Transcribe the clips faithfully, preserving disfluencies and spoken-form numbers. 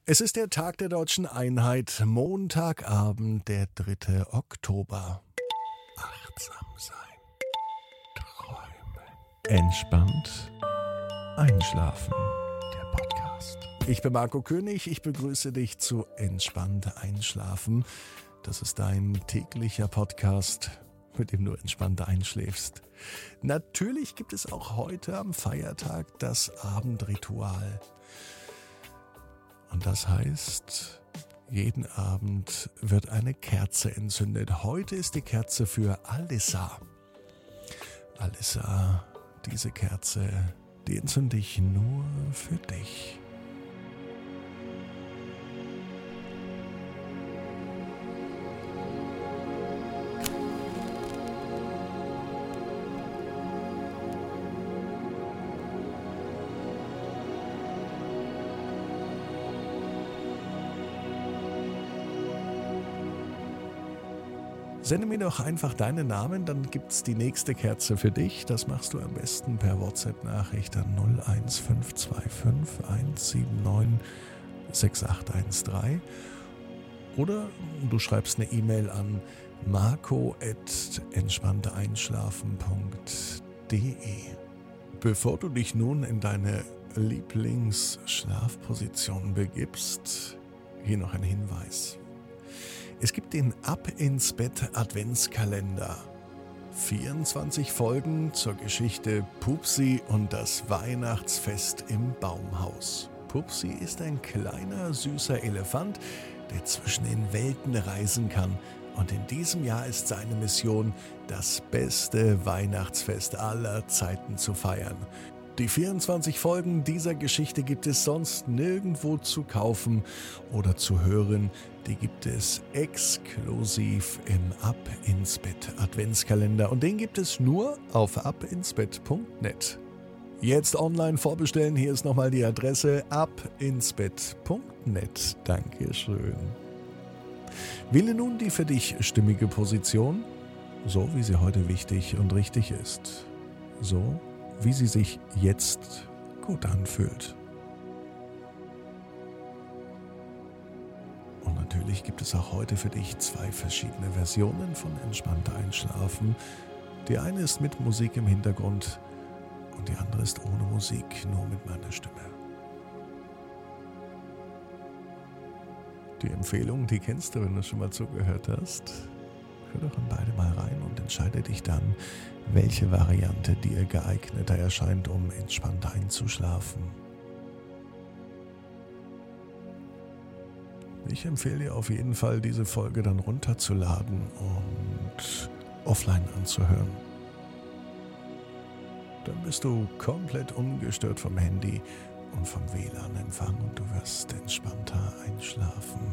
Es ist der Tag der Deutschen Einheit, Montagabend, der dritte Oktober. Achtsam sein, träumen, entspannt einschlafen. Der Podcast. Ich bin Marco König, ich begrüße dich zu Entspannt Einschlafen. Das ist dein täglicher Podcast, mit dem du entspannt einschläfst. Natürlich gibt es auch heute am Feiertag das Abendritual. Und das heißt, jeden Abend wird eine Kerze entzündet. Heute ist die Kerze für Alissa. Alissa, diese Kerze, die entzünde ich nur für dich. Sende mir doch einfach deinen Namen, dann gibt's die nächste Kerze für dich. Das machst du am besten per WhatsApp-Nachricht an null eins fünf zwei fünf eins sieben neun sechs acht eins drei oder du schreibst eine E-Mail an marco at entspannteeinschlafen punkt de. Bevor du dich nun in deine Lieblingsschlafposition begibst, hier noch ein Hinweis. Es gibt den Ab ins Bett Adventskalender. vierundzwanzig Folgen zur Geschichte Pupsi und das Weihnachtsfest im Baumhaus. Pupsi ist ein kleiner, süßer Elefant, der zwischen den Welten reisen kann. Und in diesem Jahr ist seine Mission, das beste Weihnachtsfest aller Zeiten zu feiern. Die vierundzwanzig Folgen dieser Geschichte gibt es sonst nirgendwo zu kaufen oder zu hören. Die gibt es exklusiv im Ab ins Bett Adventskalender und den gibt es nur auf ab ins bett punkt net. Jetzt online vorbestellen, hier ist nochmal die Adresse ab ins bett punkt net. Dankeschön. Wähle nun die für dich stimmige Position, so wie sie heute wichtig und richtig ist. So wie sie sich jetzt gut anfühlt. Und natürlich gibt es auch heute für dich zwei verschiedene Versionen von Entspannt Einschlafen. Die eine ist mit Musik im Hintergrund und die andere ist ohne Musik, nur mit meiner Stimme. Die Empfehlung, die kennst du, wenn du schon mal zugehört hast. Hör doch in beide mal rein und entscheide dich dann, welche Variante dir geeigneter erscheint, um entspannt einzuschlafen. Ich empfehle dir auf jeden Fall, diese Folge dann runterzuladen und offline anzuhören. Dann bist du komplett ungestört vom Handy und vom W L A N-Empfang und du wirst entspannter einschlafen.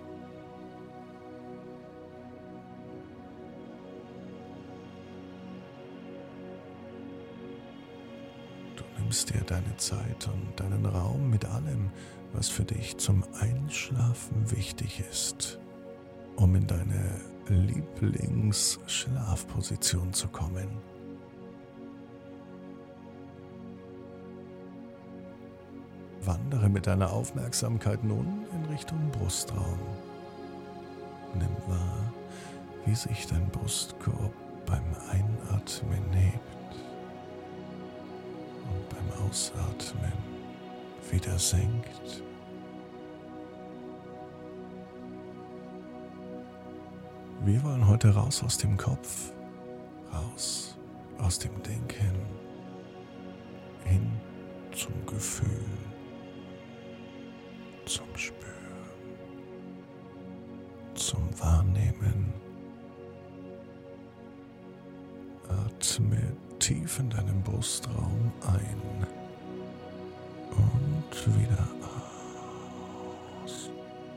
Nimmst dir deine Zeit und deinen Raum mit allem, was für dich zum Einschlafen wichtig ist, um in deine Lieblingsschlafposition zu kommen. Wandere mit deiner Aufmerksamkeit nun in Richtung Brustraum. Nimm wahr, wie sich dein Brustkorb beim Einatmen hebt. Beim Ausatmen wieder senkt. Wir wollen heute raus aus dem Kopf, raus aus dem Denken, hin zum Gefühl, zum Spüren, zum Wahrnehmen. Atme tief in deinem Brustraum ein und wieder aus.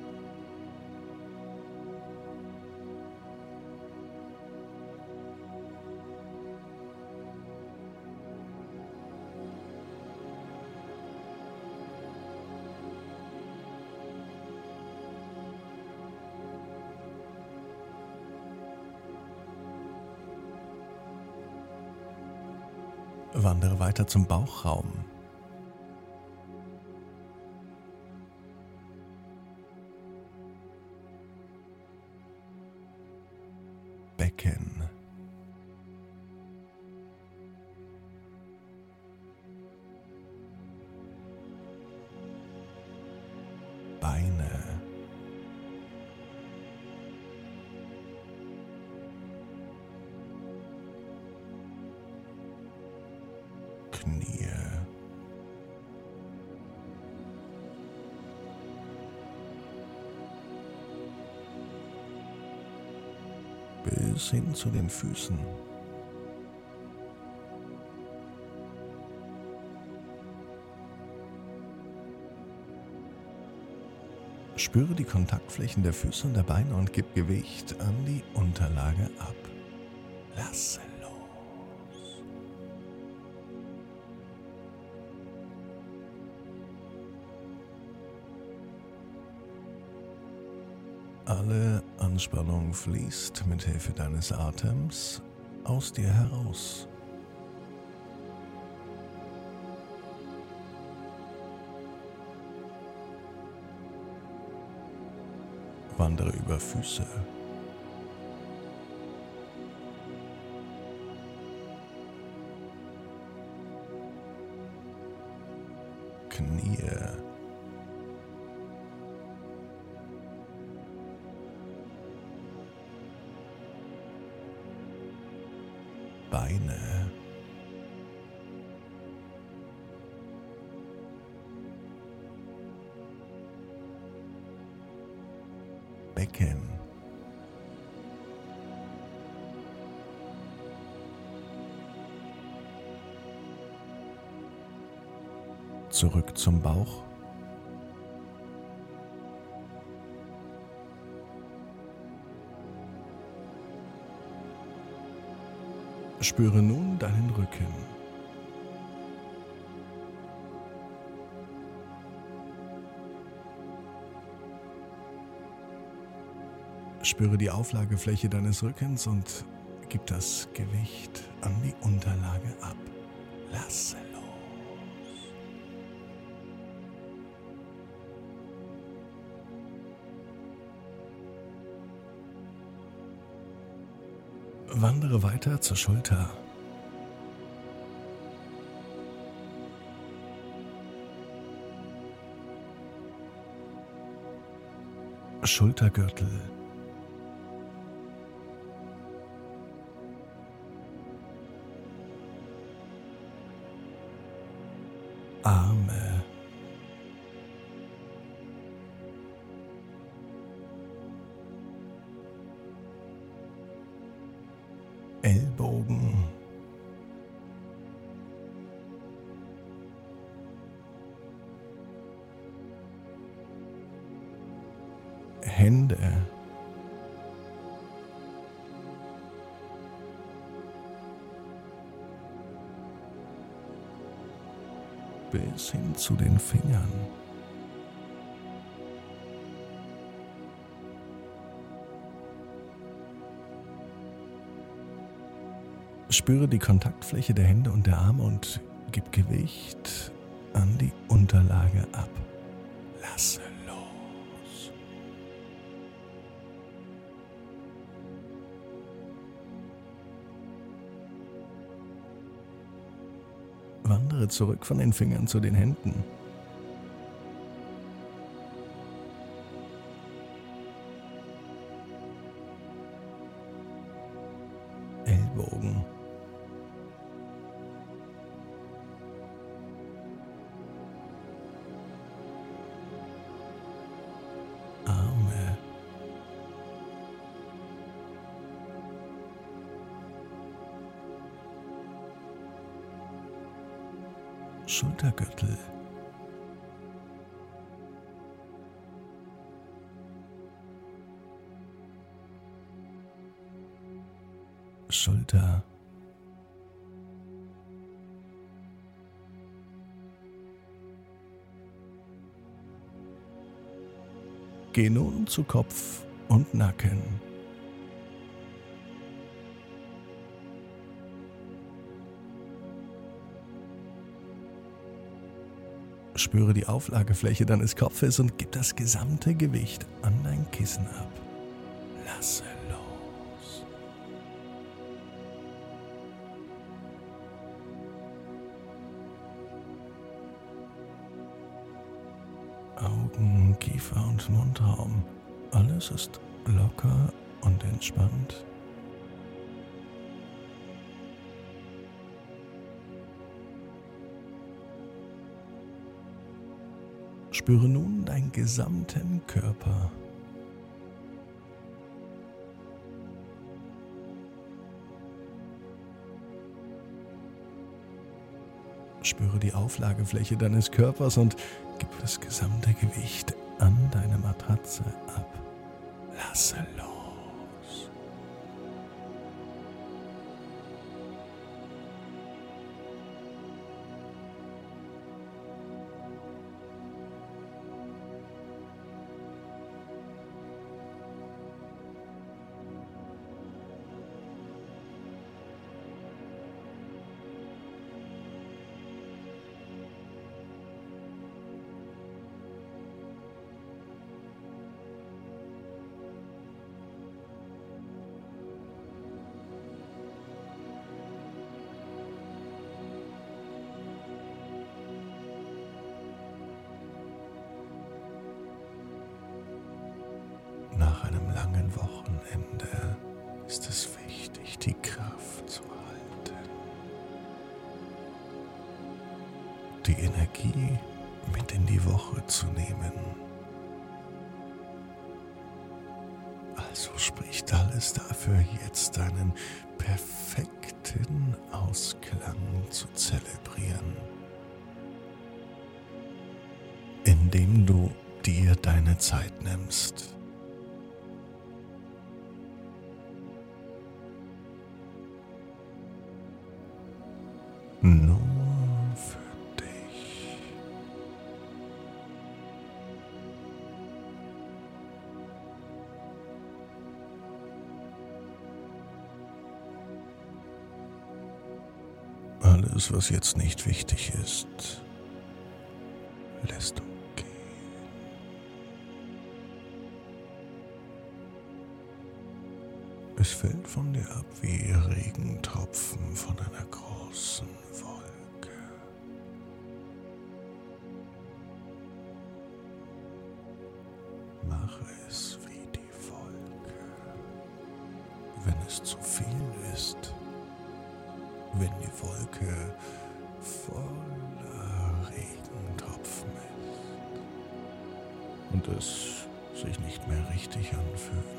Wandere weiter zum Bauchraum. Becken. Beine. Knie. Bis hin zu den Füßen. Spüre die Kontaktflächen der Füße und der Beine und gib Gewicht an die Unterlage ab. Lasse los. Alle Anspannung fließt mit Hilfe deines Atems aus dir heraus. Wandere über Füße, Knie, Beine, Becken, zurück zum Bauch, spüre nun deinen Rücken. Spüre die Auflagefläche deines Rückens und gib das Gewicht an die Unterlage ab. Lasse los. Wandere weiter zur Schulter. Schultergürtel. Arme, Ellbogen, Hände, bis hin zu den Fingern. Spüre die Kontaktfläche der Hände und der Arme und gib Gewicht an die Unterlage ab. Lasse los. Wandere zurück von den Fingern zu den Händen. Ellbogen. Arme. Schultergürtel. Schulter. Geh nun zu Kopf und Nacken. Spüre die Auflagefläche deines Kopfes und gib das gesamte Gewicht an dein Kissen ab. Lasse los. Augen, Kiefer und Mundraum. Alles ist locker und entspannt. Spüre nun deinen gesamten Körper. Spüre die Auflagefläche deines Körpers und gib das gesamte Gewicht an deine Matratze ab. Lasse los. Nach einem langen Wochenende ist es wichtig, die Kraft zu halten, die Energie mit in die Woche zu nehmen. Also spricht alles dafür, jetzt einen perfekten Ausklang zu zelebrieren, indem du dir deine Zeit nimmst. Nur für dich. Alles, was jetzt nicht wichtig ist, lässt du gehen. Es fällt von dir ab wie Regentropfen von einer großen Wolke. Mache es wie die Wolke. Wenn es zu viel ist, wenn die Wolke voller Regentropfen ist und es sich nicht mehr richtig anfühlt,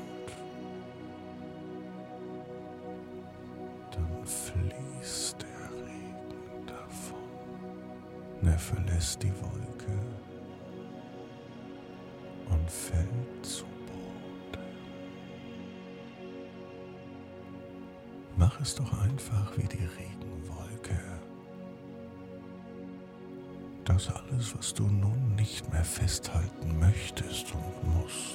dann fließt der Regen davon. Er verlässt die Wolke und fällt zu Boden. Mach es doch einfach wie die Regenwolke. Das alles, was du nun nicht mehr festhalten möchtest und musst.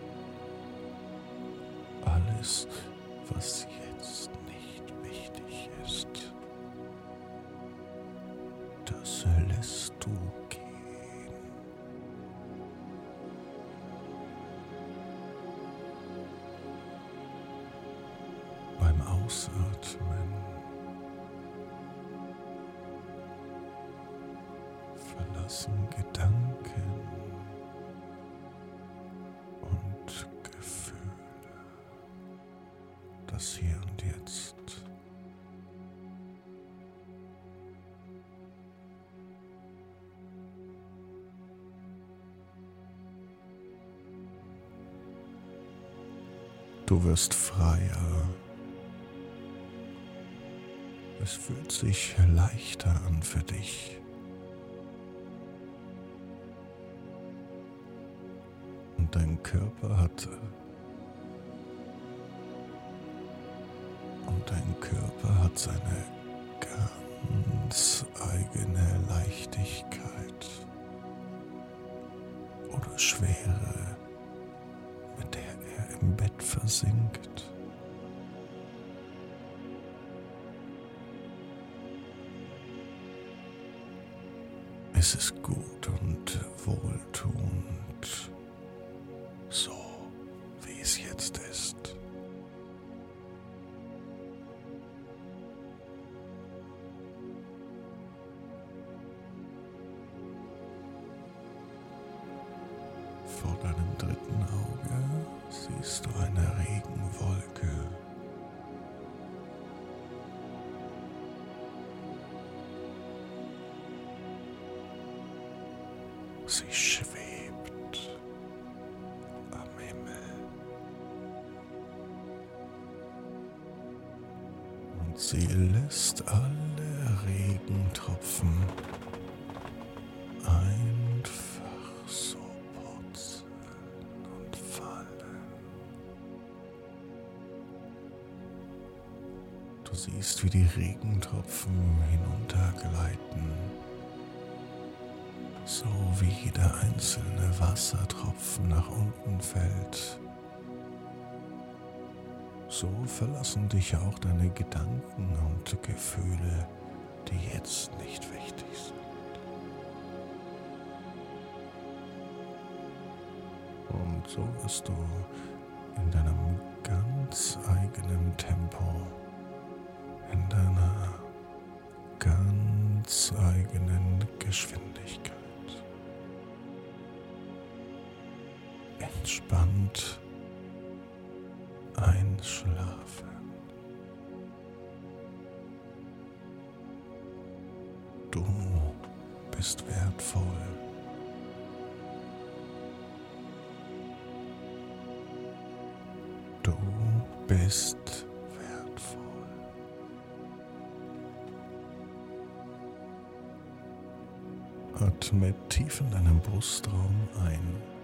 Alles, was jetzt nicht wichtig ist, das lässt du gehen. Beim Ausatmen verlassen Gedanken und Gefühle das Hier und Jetzt. Du wirst freier. Es fühlt sich leichter an für dich. Und dein Körper hat und dein Körper hat seine ganz eigene Leichtigkeit oder Schwere, mit der er im Bett versinkt. Es ist gut und wohltuend, so wie es jetzt ist. vor deinem dritten Auge siehst du eine Regenwolke. Sie schwebt am Himmel und sie lässt alle Regentropfen einfach so purzeln und fallen. Du siehst, wie die Regentropfen hinuntergleiten, so wie jeder einzelne Wassertropfen nach unten fällt. So verlassen dich auch deine Gedanken und Gefühle, die jetzt nicht wichtig sind. Und so wirst du in deinem ganz eigenen Tempo, in deiner ganz eigenen Geschwindigkeit entspannt einschlafen. Du bist wertvoll. Du bist wertvoll. Atme tief in deinem Brustraum ein.